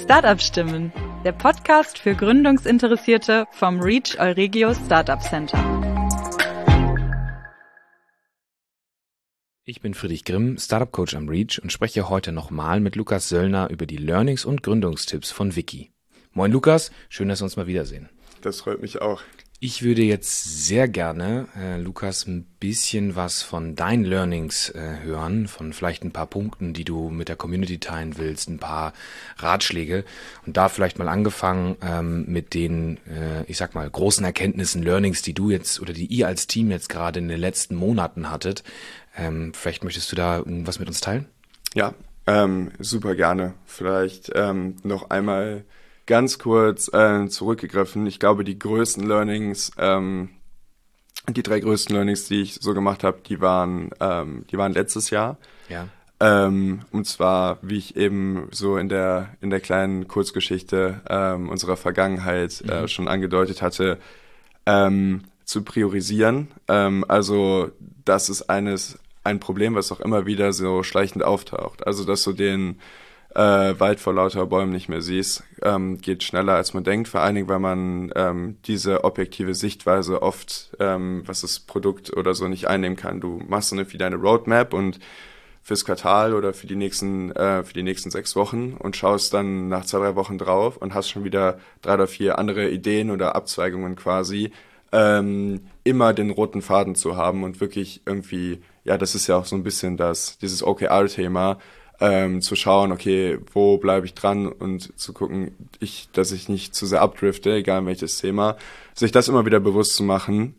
Startup-Stimmen, der Podcast für Gründungsinteressierte vom Reach Euregio Startup Center. Ich bin Friedrich Grimm, Startup-Coach am Reach und spreche heute nochmal mit Lukas Söllner über die Learnings und Gründungstipps von Wiki. Moin Lukas, schön, dass wir uns mal wiedersehen. Das freut mich auch. Ich würde jetzt sehr gerne, Lukas, ein bisschen was von deinen Learnings hören, von vielleicht ein paar Punkten, die du mit der Community teilen willst, ein paar Ratschläge. Und da vielleicht mal angefangen mit den, ich sag mal, großen Erkenntnissen, Learnings, die du jetzt oder die ihr als Team jetzt gerade in den letzten Monaten hattet. Vielleicht möchtest du da irgendwas mit uns teilen? Ja, super gerne. Vielleicht noch einmal ganz kurz zurückgegriffen. Ich glaube, die größten Learnings, die 3 größten Learnings, die ich so gemacht habe, die waren letztes Jahr. Ja. Und zwar, wie ich eben so in der kleinen Kurzgeschichte unserer Vergangenheit schon angedeutet hatte, zu priorisieren. Also das ist ein Problem, was auch immer wieder so schleichend auftaucht. Also dass du den Wald vor lauter Bäumen nicht mehr siehst, geht schneller als man denkt, vor allen Dingen, weil man diese objektive Sichtweise oft, was das Produkt oder so, nicht einnehmen kann. Du machst dann irgendwie deine Roadmap und fürs Quartal oder für die nächsten 6 Wochen und schaust dann nach 2-3 Wochen drauf und hast schon wieder 3 oder 4 andere Ideen oder Abzweigungen quasi, immer den roten Faden zu haben und wirklich irgendwie, ja, das ist ja auch so ein bisschen dieses OKR-Thema, zu schauen, okay, wo bleibe ich dran und zu gucken, dass ich nicht zu sehr abdrifte, egal welches Thema. Sich das immer wieder bewusst zu machen,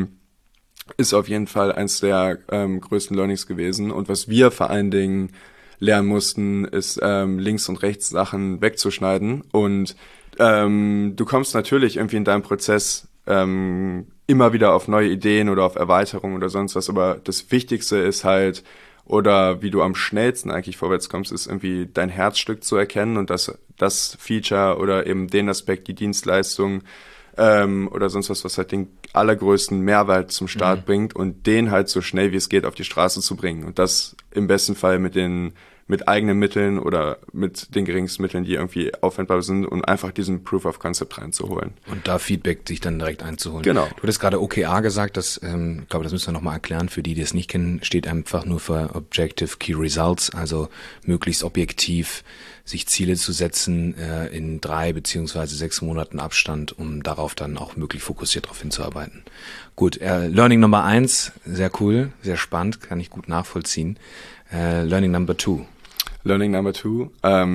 ist auf jeden Fall eins der größten Learnings gewesen. Und was wir vor allen Dingen lernen mussten, ist links und rechts Sachen wegzuschneiden. Und du kommst natürlich irgendwie in deinem Prozess immer wieder auf neue Ideen oder auf Erweiterungen oder sonst was. Aber das Wichtigste ist halt, oder wie du am schnellsten eigentlich vorwärts kommst, ist irgendwie dein Herzstück zu erkennen und das Feature oder eben den Aspekt, die Dienstleistung oder sonst was halt den allergrößten Mehrwert zum Start bringt und den halt so schnell wie es geht auf die Straße zu bringen. Und das im besten Fall mit eigenen Mitteln oder mit den geringsten Mitteln, die irgendwie aufwendbar sind, um einfach diesen Proof of Concept reinzuholen. Und da Feedback sich dann direkt einzuholen. Genau. Du hattest gerade OKR gesagt, ich glaube, das müssen wir nochmal erklären. Für die es nicht kennen, steht einfach nur für Objective Key Results, also möglichst objektiv sich Ziele zu setzen in 3 beziehungsweise 6 Monaten Abstand, um darauf dann auch möglichst fokussiert darauf hinzuarbeiten. Gut, Learning Nummer 1, sehr cool, sehr spannend, kann ich gut nachvollziehen. Learning Number 2. Learning Number 2,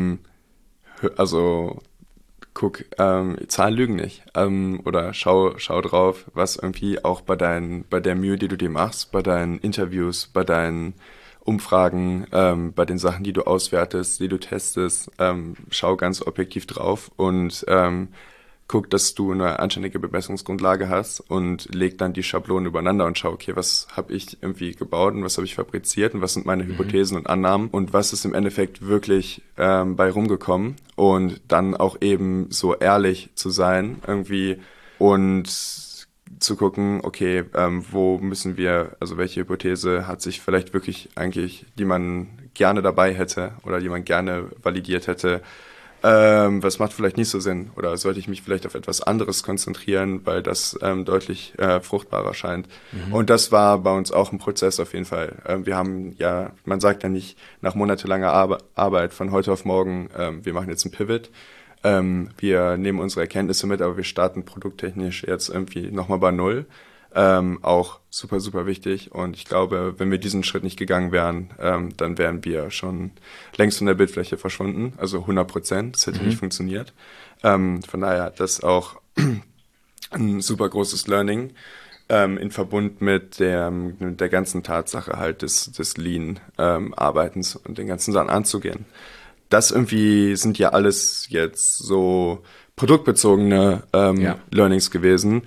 also guck, Zahlen lügen nicht. Oder schau drauf, was irgendwie auch bei der Mühe, die du dir machst, bei deinen Interviews, bei deinen Umfragen, bei den Sachen, die du auswertest, die du testest, schau ganz objektiv drauf und guck, dass du eine anständige Bemessungsgrundlage hast und leg dann die Schablonen übereinander und schau, okay, was habe ich irgendwie gebaut und was habe ich fabriziert und was sind meine Hypothesen und Annahmen und was ist im Endeffekt wirklich bei rumgekommen und dann auch eben so ehrlich zu sein irgendwie und zu gucken, okay, wo müssen wir, also welche Hypothese hat sich vielleicht wirklich eigentlich, die man gerne dabei hätte oder die man gerne validiert hätte, was macht vielleicht nicht so Sinn oder sollte ich mich vielleicht auf etwas anderes konzentrieren, weil das deutlich fruchtbarer scheint. Und das war bei uns auch ein Prozess auf jeden Fall. Wir haben ja, man sagt ja nicht nach monatelanger Arbeit von heute auf morgen, wir machen jetzt einen Pivot. Wir nehmen unsere Erkenntnisse mit, aber wir starten produkttechnisch jetzt irgendwie nochmal bei Null. Auch super, super wichtig. Und ich glaube, wenn wir diesen Schritt nicht gegangen wären, dann wären wir schon längst von der Bildfläche verschwunden. Also 100%. Das hätte nicht funktioniert. Von daher, das ist auch ein super großes Learning in Verbund mit der ganzen Tatsache halt des Lean-Arbeitens und den ganzen Sachen anzugehen. Das irgendwie sind ja alles jetzt so produktbezogene Learnings gewesen.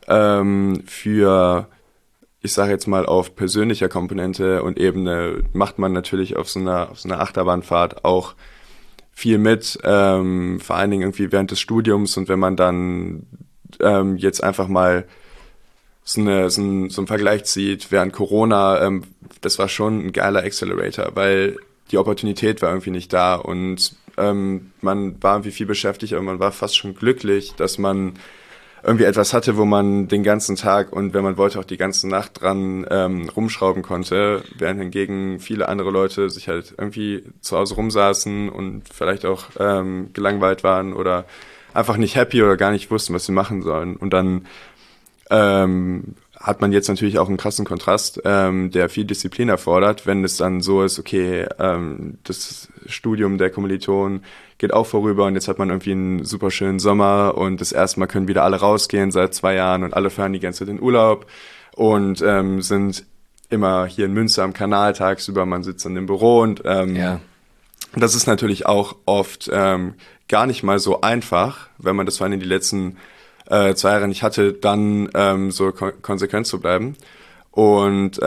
Für, ich sage jetzt mal, auf persönlicher Komponente und Ebene macht man natürlich auf so einer Achterbahnfahrt auch viel mit, vor allen Dingen irgendwie während des Studiums und wenn man dann jetzt einfach mal so einen Vergleich zieht, während Corona, das war schon ein geiler Accelerator, weil die Opportunität war irgendwie nicht da und man war irgendwie viel beschäftigt, aber man war fast schon glücklich, dass man irgendwie etwas hatte, wo man den ganzen Tag und wenn man wollte auch die ganze Nacht dran rumschrauben konnte, während hingegen viele andere Leute sich halt irgendwie zu Hause rumsaßen und vielleicht auch gelangweilt waren oder einfach nicht happy oder gar nicht wussten, was sie machen sollen. Und dann hat man jetzt natürlich auch einen krassen Kontrast, der viel Disziplin erfordert, wenn es dann so ist, okay, das Studium der Kommilitonen geht auch vorüber und jetzt hat man irgendwie einen super schönen Sommer und das erste Mal können wieder alle rausgehen seit 2 Jahren und alle fahren die ganze Zeit in Urlaub und sind immer hier in Münster am Kanal tagsüber, man sitzt dann im Büro und das ist natürlich auch oft gar nicht mal so einfach, wenn man das vor allem in die letzten 2 Jahre nicht hatte, dann so konsequent zu bleiben. Und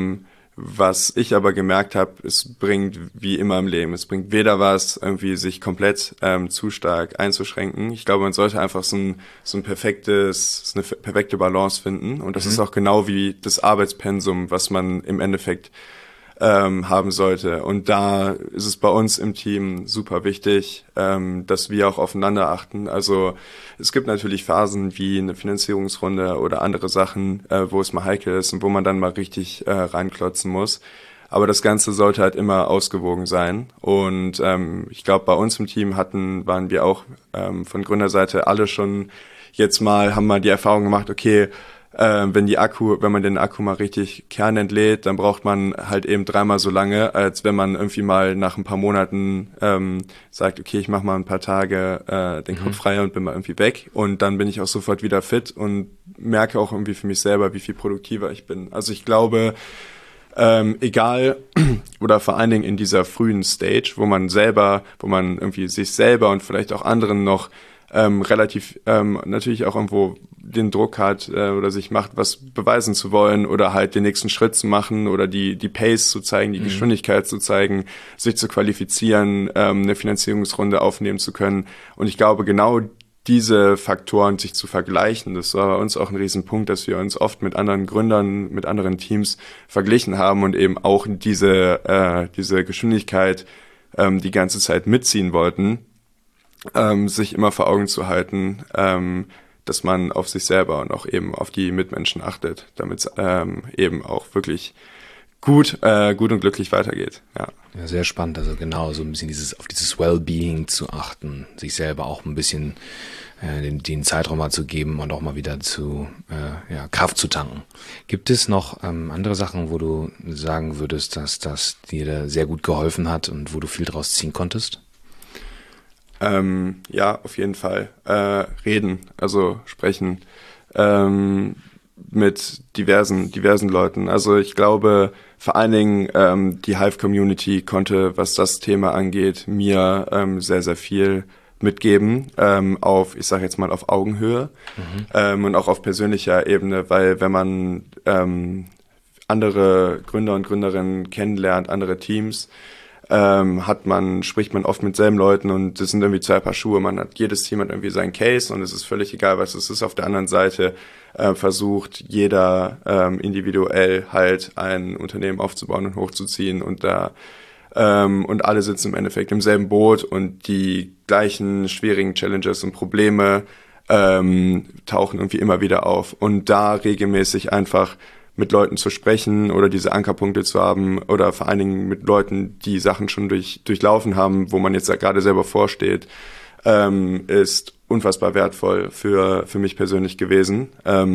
was ich aber gemerkt habe, es bringt wie immer im Leben, es bringt weder was, irgendwie sich komplett zu stark einzuschränken. Ich glaube, man sollte einfach so eine perfekte Balance finden. Und das ist auch genau wie das Arbeitspensum, was man im Endeffekt haben sollte. Und da ist es bei uns im Team super wichtig, dass wir auch aufeinander achten. Also es gibt natürlich Phasen wie eine Finanzierungsrunde oder andere Sachen, wo es mal heikel ist und wo man dann mal richtig reinklotzen muss. Aber das Ganze sollte halt immer ausgewogen sein. Und ich glaube, bei uns im Team waren wir auch von Gründerseite alle schon haben mal die Erfahrung gemacht, okay, wenn man den Akku mal richtig kernentlädt, dann braucht man halt eben 3-mal so lange, als wenn man irgendwie mal nach ein paar Monaten sagt, okay, ich mache mal ein paar Tage den Kopf frei und bin mal irgendwie weg. Und dann bin ich auch sofort wieder fit und merke auch irgendwie für mich selber, wie viel produktiver ich bin. Also ich glaube, egal oder vor allen Dingen in dieser frühen Stage, wo man irgendwie sich selber und vielleicht auch anderen noch relativ natürlich auch irgendwo den Druck hat oder sich macht, was beweisen zu wollen oder halt den nächsten Schritt zu machen oder die Pace zu zeigen, die Geschwindigkeit zu zeigen, sich zu qualifizieren, eine Finanzierungsrunde aufnehmen zu können. Und ich glaube, genau diese Faktoren sich zu vergleichen, das war bei uns auch ein Riesenpunkt, dass wir uns oft mit anderen Gründern, mit anderen Teams verglichen haben und eben auch diese Geschwindigkeit die ganze Zeit mitziehen wollten. Sich immer vor Augen zu halten, dass man auf sich selber und auch eben auf die Mitmenschen achtet, damit es eben auch wirklich gut und glücklich weitergeht. Ja, sehr spannend. Also genau, so ein bisschen auf dieses Wellbeing zu achten, sich selber auch ein bisschen den Zeitraum mal zu geben und auch mal wieder Kraft zu tanken. Gibt es noch andere Sachen, wo du sagen würdest, dass das dir da sehr gut geholfen hat und wo du viel draus ziehen konntest? Ja, auf jeden Fall. Reden, also sprechen mit diversen Leuten. Also ich glaube, vor allen Dingen die Hive-Community konnte, was das Thema angeht, mir sehr, sehr viel mitgeben, ich sage jetzt mal auf Augenhöhe und auch auf persönlicher Ebene, weil wenn man andere Gründer und Gründerinnen kennenlernt, andere Teams, spricht man oft mit selben Leuten und das sind irgendwie 2 Paar Schuhe. Jedes Team hat irgendwie seinen Case und es ist völlig egal, was es ist. Auf der anderen Seite versucht jeder individuell halt ein Unternehmen aufzubauen und hochzuziehen und und alle sitzen im Endeffekt im selben Boot und die gleichen schwierigen Challenges und Probleme tauchen irgendwie immer wieder auf. Und da regelmäßig einfach mit Leuten zu sprechen oder diese Ankerpunkte zu haben oder vor allen Dingen mit Leuten, die Sachen schon durchlaufen haben, wo man jetzt gerade selber vorsteht, ist unfassbar wertvoll für mich persönlich gewesen.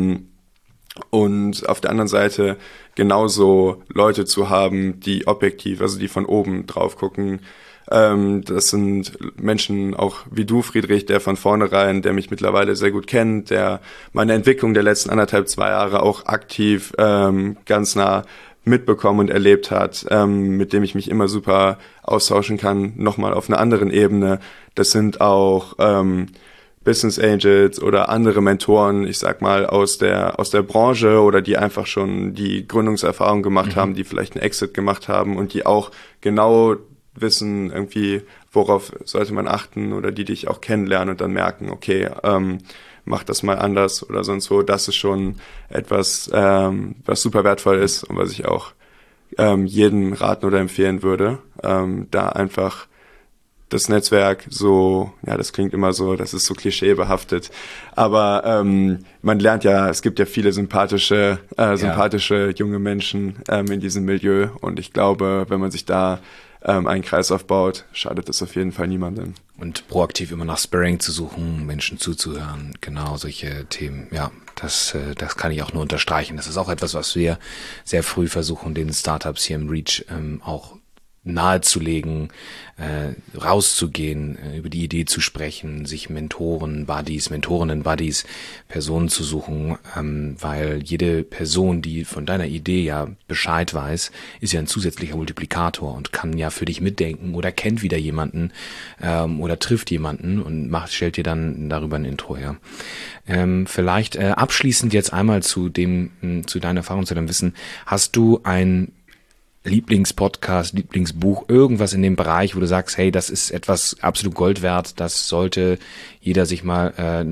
Und auf der anderen Seite genauso Leute zu haben, die objektiv, also die von oben drauf gucken. Das sind Menschen auch wie du, Friedrich, der mich mittlerweile sehr gut kennt, der meine Entwicklung der letzten 2 Jahre auch aktiv ganz nah mitbekommen und erlebt hat, mit dem ich mich immer super austauschen kann, nochmal auf einer anderen Ebene. Das sind auch Business Angels oder andere Mentoren, ich sag mal, aus der Branche oder die einfach schon die Gründungserfahrung gemacht haben, die vielleicht einen Exit gemacht haben und die auch genau wissen irgendwie, worauf sollte man achten oder die dich auch kennenlernen und dann merken, okay, mach das mal anders oder sonst wo. Das ist schon etwas, was super wertvoll ist und was ich auch jedem raten oder empfehlen würde, da einfach das Netzwerk so, ja, das klingt immer so, das ist so klischeebehaftet, aber man lernt ja, es gibt ja viele sympathische junge Menschen in diesem Milieu und ich glaube, wenn man sich da einen Kreis aufbaut, schadet es auf jeden Fall niemandem. Und proaktiv immer nach Sparring zu suchen, Menschen zuzuhören, genau solche Themen, ja, das kann ich auch nur unterstreichen. Das ist auch etwas, was wir sehr früh versuchen, den Startups hier im Reach auch nahezulegen, rauszugehen, über die Idee zu sprechen, sich Mentorinnen-Buddies, Personen zu suchen, weil jede Person, die von deiner Idee ja Bescheid weiß, ist ja ein zusätzlicher Multiplikator und kann ja für dich mitdenken oder kennt wieder jemanden oder trifft jemanden und stellt dir dann darüber ein Intro her. Vielleicht abschließend jetzt einmal zu deiner Erfahrung, zu deinem Wissen, hast du ein Lieblingspodcast, Lieblingsbuch, irgendwas in dem Bereich, wo du sagst, hey, das ist etwas absolut Gold wert, das sollte jeder sich mal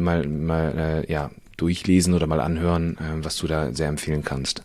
durchlesen oder mal anhören, was du da sehr empfehlen kannst?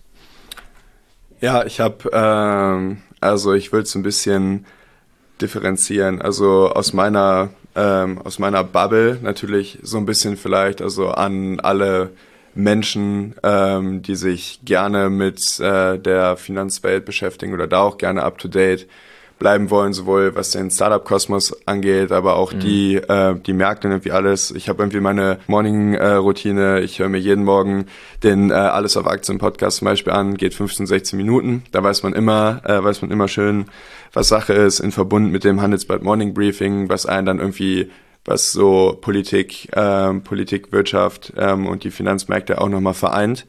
Ja, ich habe, ich will es ein bisschen differenzieren, also aus meiner Bubble natürlich so ein bisschen vielleicht, also an alle Menschen, die sich gerne mit der Finanzwelt beschäftigen oder da auch gerne up-to-date bleiben wollen, sowohl was den Startup-Kosmos angeht, aber auch die Märkte und irgendwie alles. Ich habe irgendwie meine Morning-Routine. Ich höre mir jeden Morgen den Alles auf Aktien-Podcast zum Beispiel an, geht 15, 16 Minuten. Da weiß man immer schön, was Sache ist, in Verbund mit dem Handelsblatt Morning Briefing, was einen dann irgendwie was so Politik, Wirtschaft und die Finanzmärkte auch nochmal vereint.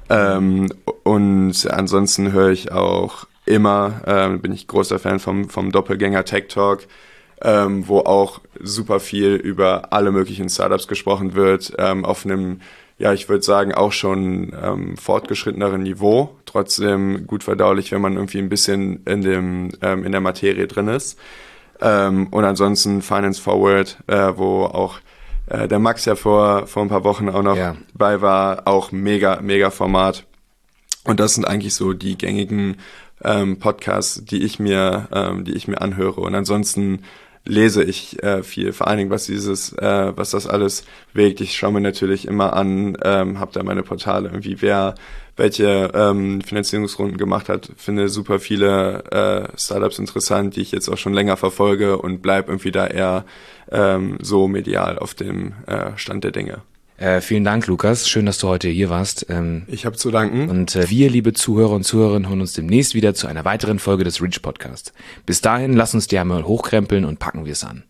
Und ansonsten höre ich auch immer, bin ich großer Fan vom Doppelgänger Tech Talk, wo auch super viel über alle möglichen Startups gesprochen wird, auf einem, ja, ich würde sagen, auch schon fortgeschritteneren Niveau, trotzdem gut verdaulich, wenn man irgendwie ein bisschen in der Materie drin ist. Und ansonsten Finance Forward, wo auch der Max ja vor ein paar Wochen auch noch bei war, auch mega Format. Und das sind eigentlich so die gängigen Podcasts, die ich mir anhöre. Und ansonsten lese ich viel, vor allen Dingen was das alles bewegt. Ich schaue mir natürlich immer an, habe da meine Portale irgendwie, wer welche Finanzierungsrunden gemacht hat, finde super viele Startups interessant, die ich jetzt auch schon länger verfolge und bleib irgendwie da eher so medial auf dem Stand der Dinge. Vielen Dank, Lukas. Schön, dass du heute hier warst. Ich habe zu danken. Und wir, liebe Zuhörer und Zuhörerinnen, hören uns demnächst wieder zu einer weiteren Folge des Reach Podcasts. Bis dahin, lass uns die einmal hochkrempeln und packen wir es an.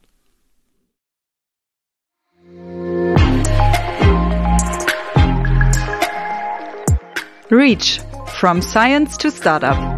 Reach, from Science to Startup.